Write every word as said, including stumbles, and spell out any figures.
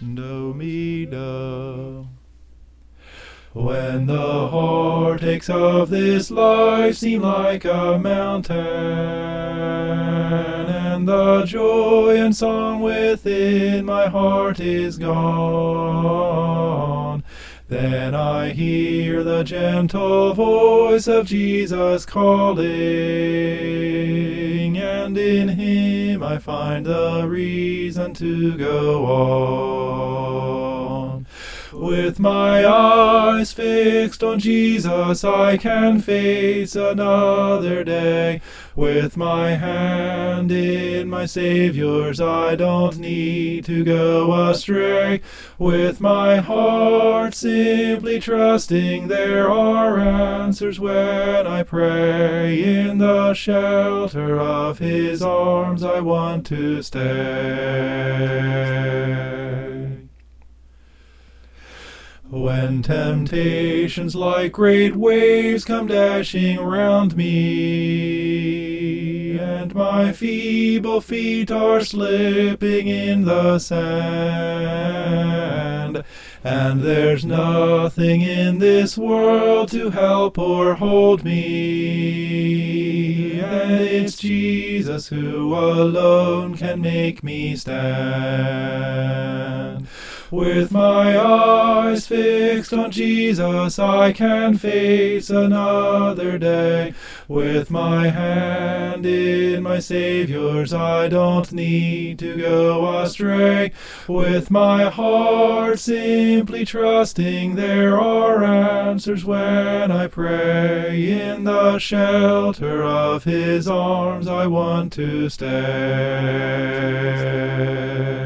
do, mi, do. When the heartaches of this life seem like a mountain, and the joy and song within my heart is gone, then I hear the gentle voice of Jesus calling, and in him I find the reason to go on. With my eyes fixed on Jesus, I can face another day. With my hand in my Savior's, I don't need to go astray. With my heart simply trusting, there are answers when I pray. In the shelter of his arms I want to stay. When temptations like great waves come dashing round me, and my feeble feet are slipping in the sand, and there's nothing in this world to help or hold me, and it's Jesus who alone can make me stand. With my eyes fixed on Jesus, I can face another day. With my hand in my Savior's, I don't need to go astray. With my heart simply trusting, there are answers when I pray. In the shelter of his arms I want to stay.